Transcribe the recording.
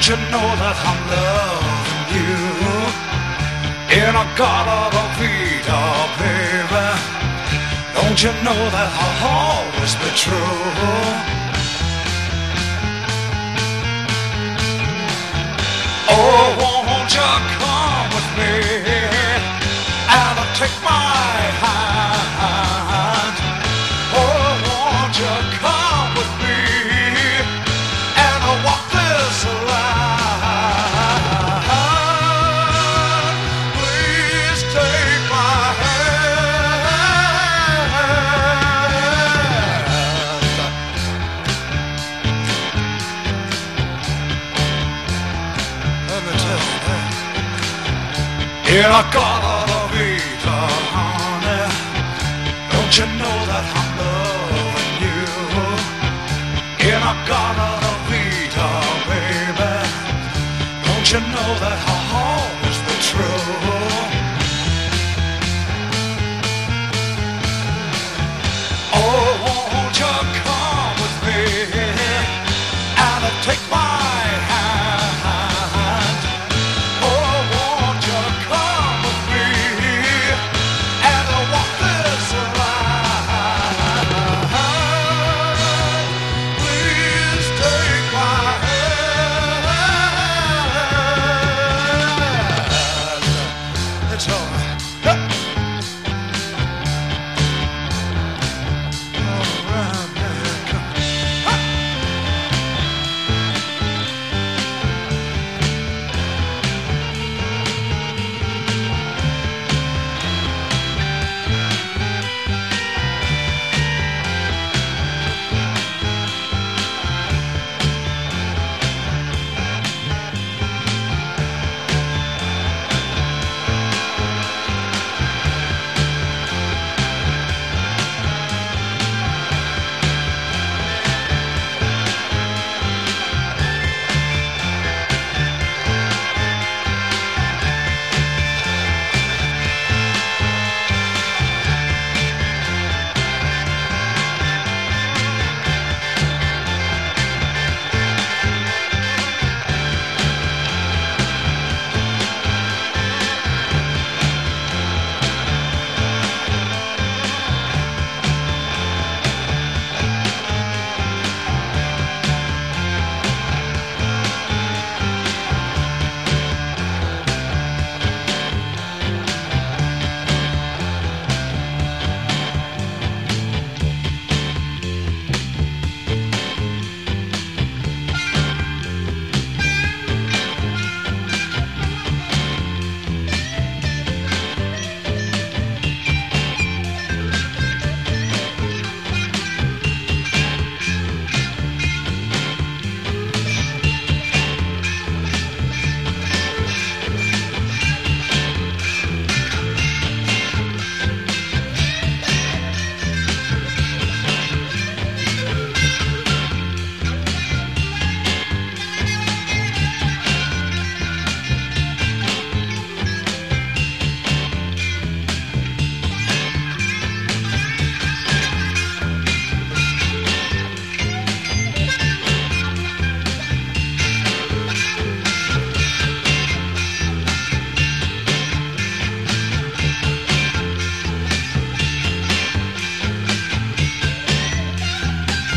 Don't you know that I'm loving you? In a Gata La Vida, baby. Don't you know that I'll always be true? Oh, won't you come with me and take my hand? Oh, won't you come with me and walk this line? Please take my hand. Let me tell you that. In a Gata La Vida, honey. Don't you know that I'm loving you? In a Gata La Vida, baby. Don't you know that I'm